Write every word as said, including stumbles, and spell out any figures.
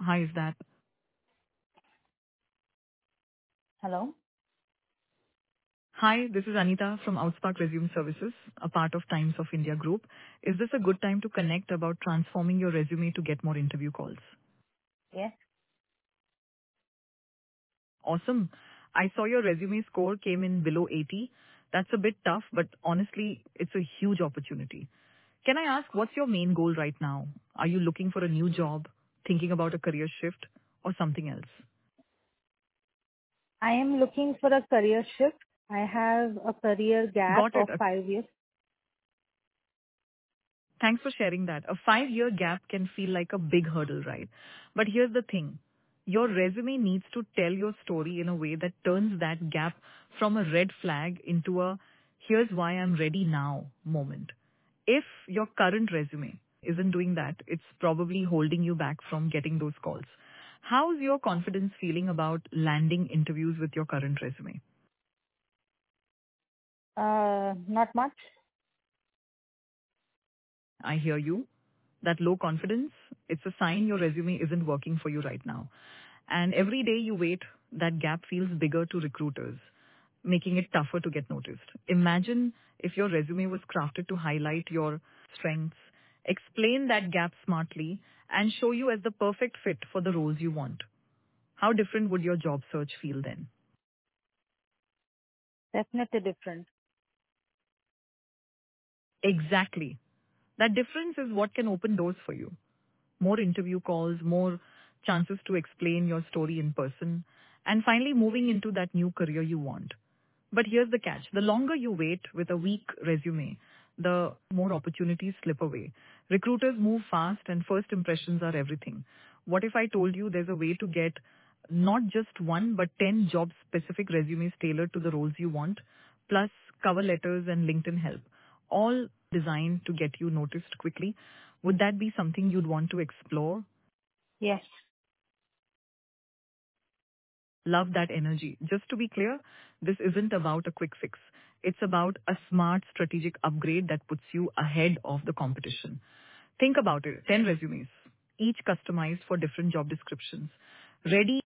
Hi, is that? Hello? Hi, this is Anita from Outspark Resume Services, a part of Times of India Group. Is this a good time to connect about transforming your resume to get more interview calls? Yes, Awesome. I saw your resume score came in below eighty. That's a bit tough, but honestly, it's a huge opportunity. Can I ask what's your main goal right now? Are you looking for a new job, thinking about a career shift, or something else? I am looking for a career shift. I have a career gap Got of it. five years. Thanks for sharing that. A five-year gap can feel like a big hurdle, right? But here's the thing. Your resume needs to tell your story in a way that turns that gap from a red flag into a here's why I'm ready now moment. If your current resume isn't doing that, it's probably holding you back from getting those calls. How's your confidence feeling about landing interviews with your current resume? Uh, not much. I hear you. That low confidence, it's a sign your resume isn't working for you right now. And every day you wait, that gap feels bigger to recruiters, making it tougher to get noticed. Imagine if your resume was crafted to highlight your strengths, explain that gap smartly, and show you as the perfect fit for the roles you want. How different would your job search feel then? Definitely different. Exactly. That difference is what can open doors for you. More interview calls, more chances to explain your story in person, and finally moving into that new career you want. But here's the catch. The longer you wait with a weak resume, the more opportunities slip away. Recruiters move fast and first impressions are everything. What if I told you there's a way to get not just one, but ten job-specific resumes tailored to the roles you want, plus cover letters and LinkedIn help, all designed to get you noticed quickly? Would that be something you'd want to explore? Yes, Love that energy. Just to be clear, this isn't about a quick fix. It's about a smart strategic upgrade that puts you ahead of the competition. Think about it. ten resumes, each customized for different job descriptions. Ready